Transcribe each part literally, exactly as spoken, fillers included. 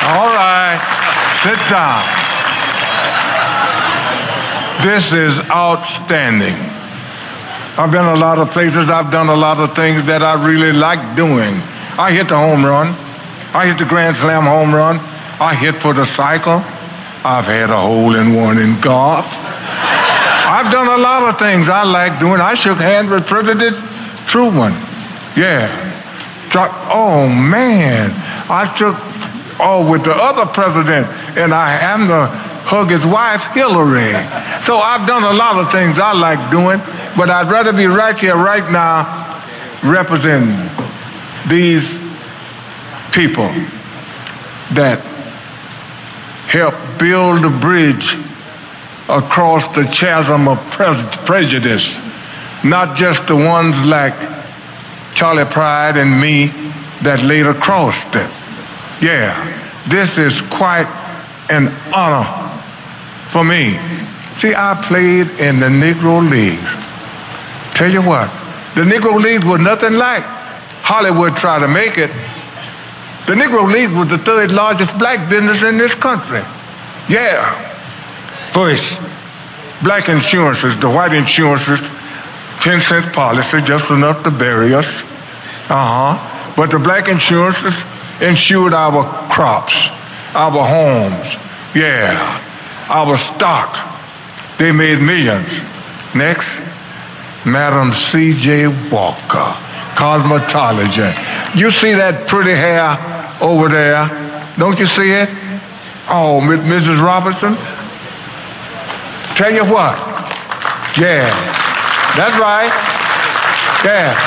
All right, sit down. This is outstanding. I've been a lot of places. I've done a lot of things that I really like doing. I hit the home run. I hit the Grand Slam home run. I hit for the cycle. I've had a hole-in-one in golf. I've done a lot of things I like doing. I shook hands with President Truman. Yeah. Oh, man. I shook, oh, with the other president, and I happened to hug his wife, Hillary. So I've done a lot of things I like doing, but I'd rather be right here, right now, representing these people that help build the bridge across the chasm of pre- prejudice, not just the ones like Charlie Pride and me that laid across it. Yeah, this is quite an honor for me. See, I played in the Negro Leagues. Tell you what, the Negro Leagues was nothing like Hollywood tried to make it. The Negro League was the third largest black business in this country. Yeah. First, black insurances, the white insurances, ten cent policy, just enough to bury us. Uh-huh. But the black insurances insured our crops, our homes, yeah, our stock. They made millions. Next, Madam C J Walker, cosmetology. You see that pretty hair over there? Don't you see it? Oh, Missus Robertson? Tell you what. Yeah, that's right. Yeah.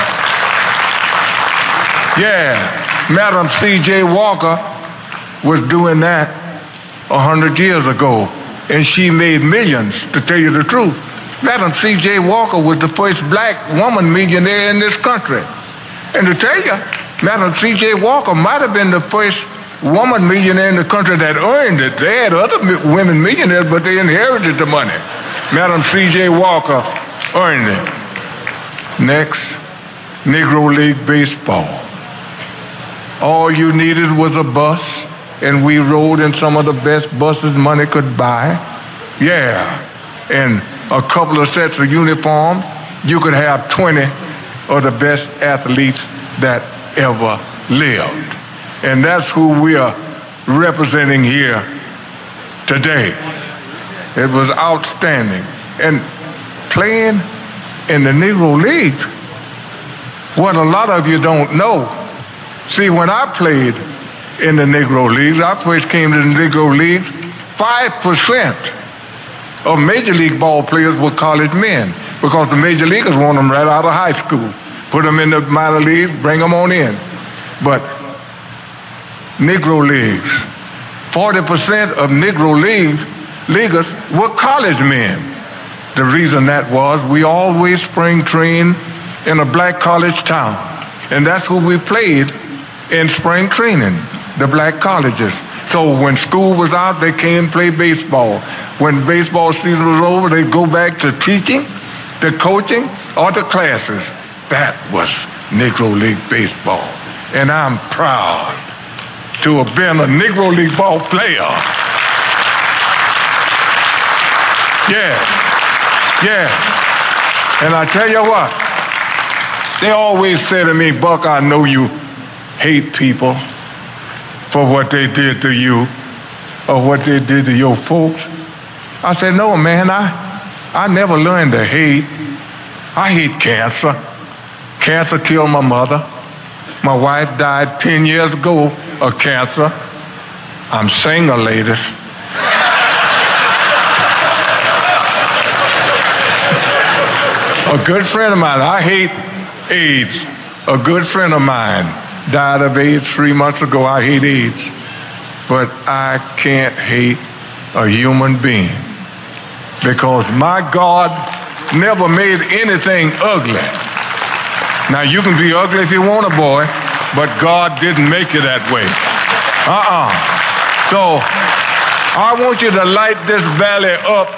Yeah, Madam C J Walker was doing that a hundred years ago, and she made millions, to tell you the truth. Madam C J Walker was the first black woman millionaire in this country. And to tell you, Madam C J Walker might have been the first woman millionaire in the country that earned it. They had other women millionaires, but they inherited the money. Madam C J Walker earned it. Next, Negro League baseball. All you needed was a bus, and we rode in some of the best buses money could buy. Yeah, and a couple of sets of uniforms. You could have twenty of the best athletes that ever lived. And that's who we are representing here today. It was outstanding. And playing in the Negro League, what a lot of you don't know. See, when I played in the Negro Leagues, I first came to the Negro Leagues, five percent of Major League ball players were college men because the Major Leaguers want them right out of high school. Put them in the minor league, bring them on in. But Negro Leagues, forty percent of Negro Leagues, leaguers were college men. The reason that was, we always spring trained in a black college town. And that's who we played in spring training, the black colleges. So when school was out, they came and play baseball. When baseball season was over, they'd go back to teaching, to coaching, or to classes. That was Negro League baseball. And I'm proud to have been a Negro League ball player. Yeah, yeah. And I tell you what, they always say to me, Buck, I know you hate people for what they did to you or what they did to your folks. I said, no, man, I, I never learned to hate. I hate cancer. Cancer killed my mother. My wife died ten years ago of cancer. I'm single, ladies. A good friend of mine, I hate AIDS. A good friend of mine died of AIDS three months ago. I hate AIDS. But I can't hate a human being because my God never made anything ugly. Now, you can be ugly if you want a boy, but God didn't make you that way. Uh-uh. So I want you to light this valley up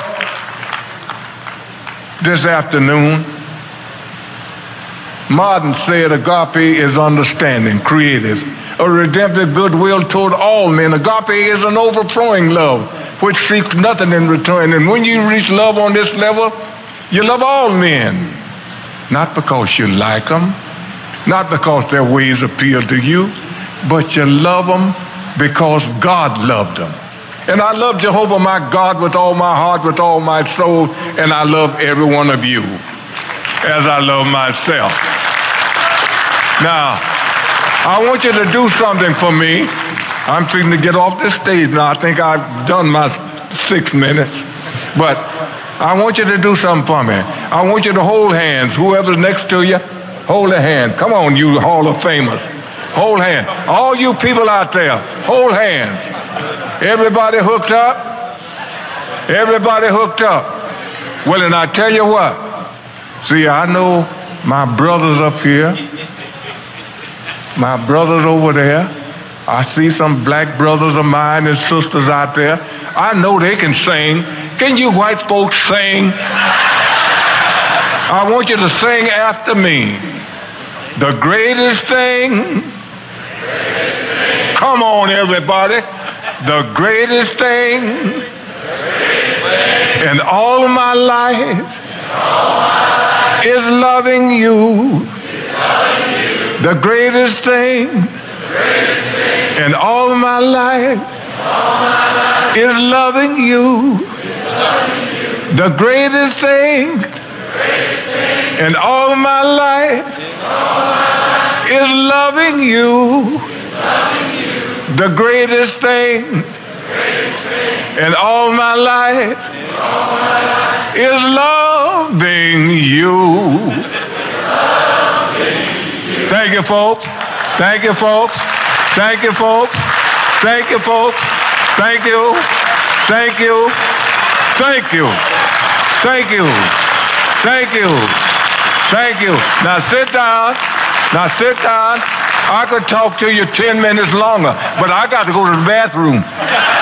this afternoon. Martin said agape is understanding, creative. a redemptive goodwill toward all men. Agape is an overflowing love, which seeks nothing in return. And when you reach love on this level, you love all men, not because you like them, not because their ways appeal to you, but you love them because God loved them. And I love Jehovah my God with all my heart, with all my soul, and I love every one of you as I love myself. Now, I want you to do something for me. I'm fixing to get off this stage now. I think I've done my six minutes. But I want you to do something for me. I want you to hold hands. Whoever's next to you, hold a hand. Come on, you Hall of Famers. Hold hands. All you people out there, hold hands. Everybody hooked up? Everybody hooked up. Well, and I tell you what. See, I know my brothers up here, my brothers over there. I see some black brothers of mine and sisters out there. I know they can sing. Can you white folks sing? I want you to sing after me. The greatest thing. Come on, everybody. The greatest thing in all of my life is loving you. The greatest thing in all of my life is loving you. The greatest thing in all of my life is loving you. The greatest thing in all my life is loving you. Thank you, folks. Thank you, folks. Thank you, folks. Thank you, folks. Thank you. Thank you. Thank you. Thank you. Thank you. Thank you. Now sit down. Now sit down. I could talk to you ten minutes longer, but I got to go to the bathroom.